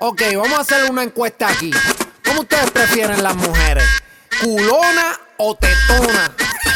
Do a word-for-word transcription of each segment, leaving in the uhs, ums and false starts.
Ok, vamos a hacer una encuesta aquí. ¿Cómo ustedes prefieren las mujeres? ¿Culona o tetona?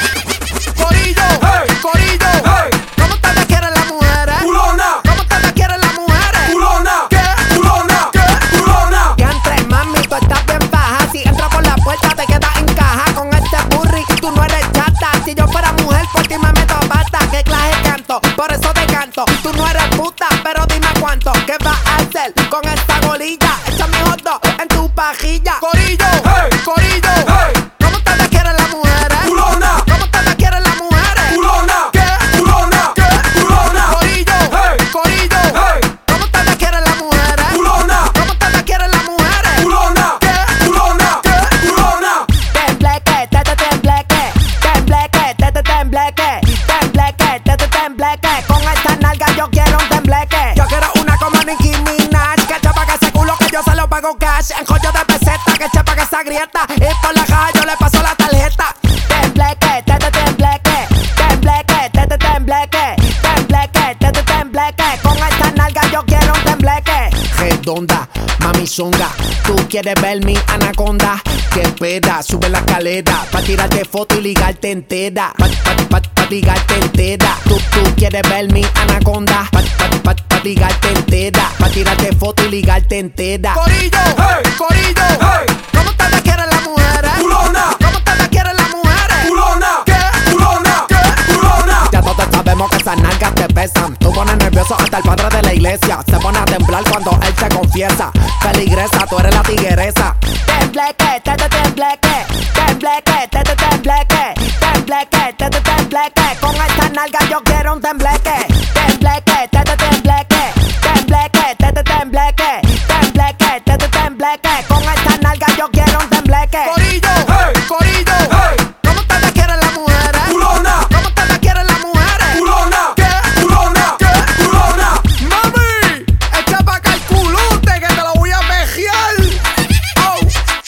Corillo, Hey, corillo, hey. ¿Cómo ustedes quieren las mujeres? Culona, ¿Cómo ustedes quieren las mujeres? culona, ¿Qué? culona, ¿Qué? culona. Ya entre mami, tú estás bien baja. Si entras por la puerta te quedas en caja. Con este burri, tú no eres chata. Si yo fuera mujer, por ti me meto pata. ¿Qué clase canto? Por eso te canto. Tú no eres puta, pero dime cuánto. ¿Qué vas a hacer con esta golilla? Échame hot dog en tu pajilla. Corillo, Hey, corillo, hey. ¿Cómo ustedes quieren las mujeres? Culona, ¿Cómo ustedes quieren las mujeres? culona, ¿Qué? culona, ¿Qué? culona. Corillo, Hey, corillo, hey. ¿Cómo ustedes quieren las mujeres? Culona, ¿Cómo ustedes quieren las mujeres? culona, ¿Qué? culona, ¿Qué? culona. Tembleque, te te tembleque, tembleque, te te tembleque, tembleque, te te tembleque. Con esta nalga yo quiero un tembleque. Yo quiero una como Nicki Minaj, que chepa que ese culo que yo se lo pago cash. En joyo de peseta, que chepa que esa grieta. Y por la caja yo le paso la tarjeta. Tembleque, te te tembleque, tembleque, te te tembleque, tembleque, te te tembleque. Con esta nalga yo quiero un tembleque. Redonda, mami zonga, tú quieres ver mi anaconda. Que espera, sube la escalera pa' tirarte foto y ligarte entera. Pa, pa, pa, pa ligarte entera. Tú, tú quieres ver mi anaconda. Pa, pa, pa, pa ligarte entera. Pa' tirarte foto y ligarte entera. Corillo, Hey, corillo, hey. ¿Cómo ustedes quieren las mujeres? Culona, ¿Cómo ustedes quieren las mujeres? culona, ¿Qué? culona, ¿Qué? culona. Ya todos sabemos que esas nalgas te pesan. Tú pones nervioso hasta el padre de la iglesia. Se pone a temblar cuando él te confiesa. Peligresa, tú eres la tigueresa. Tembleque, te te tembleque, tembleque, te te tembleque, tembleque, te te tembleque. Con esta nalga yo quiero un tembleque. Tembleque, te te tembleque, tembleque, te te tembleque, tembleque, te te tembleque. Con esta nalga yo quiero un tembleque. Corillo, Hey, corillo, hey. ¿Cómo ustedes quieren las mujeres? Culona, ¿Cómo ustedes quieren las mujeres? culona, ¿Qué? culona, ¿Qué? culona. ¡Mami! ¡Echa pa' acá el culote que te lo voy a mejiar! ¡Oh!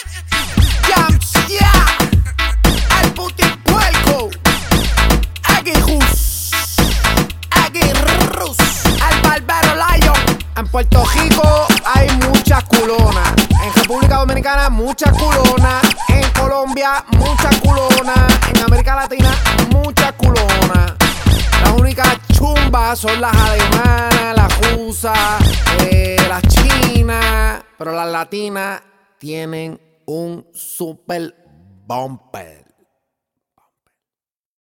¡Yam, yeah! ¡El putipuerco! ¡Aguirrus! ¡Aguirrus! ¡El barbero Lion! En Puerto Rico hay muchas culonas. En República Dominicana muchas culonas. En Colombia muchas culonas. En América Latina muchas culonas. Las únicas chumbas son las alemanas, las rusas, eh, las chinas. Pero las latinas tienen un super bumper.